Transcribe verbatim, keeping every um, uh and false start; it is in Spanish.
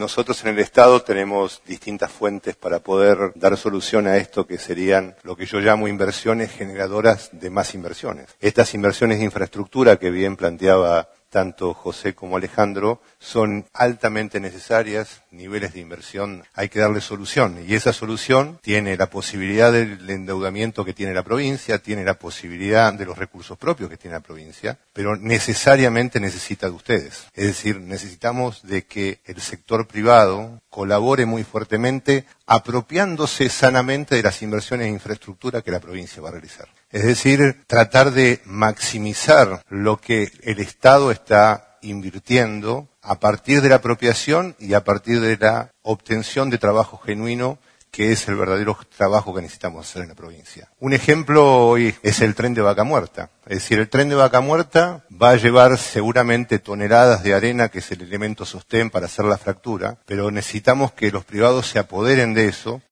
Nosotros en el Estado tenemos distintas fuentes para poder dar solución a esto que serían lo que yo llamo inversiones generadoras de más inversiones. Estas inversiones de infraestructura que bien planteaba tanto José como Alejandro, son altamente necesarias, niveles de inversión, hay que darle solución. Y esa solución tiene la posibilidad del endeudamiento que tiene la provincia, tiene la posibilidad de los recursos propios que tiene la provincia, pero necesariamente necesita de ustedes. Es decir, necesitamos de que el sector privado colabore muy fuertemente, apropiándose sanamente de las inversiones en infraestructura que la provincia va a realizar. Es decir, tratar de maximizar lo que el Estado está invirtiendo a partir de la apropiación y a partir de la obtención de trabajo genuino, que es el verdadero trabajo que necesitamos hacer en la provincia. Un ejemplo hoy es el tren de Vaca Muerta. Es decir, el tren de Vaca Muerta va a llevar seguramente toneladas de arena, que es el elemento sostén para hacer la fractura, pero necesitamos que los privados se apoderen de eso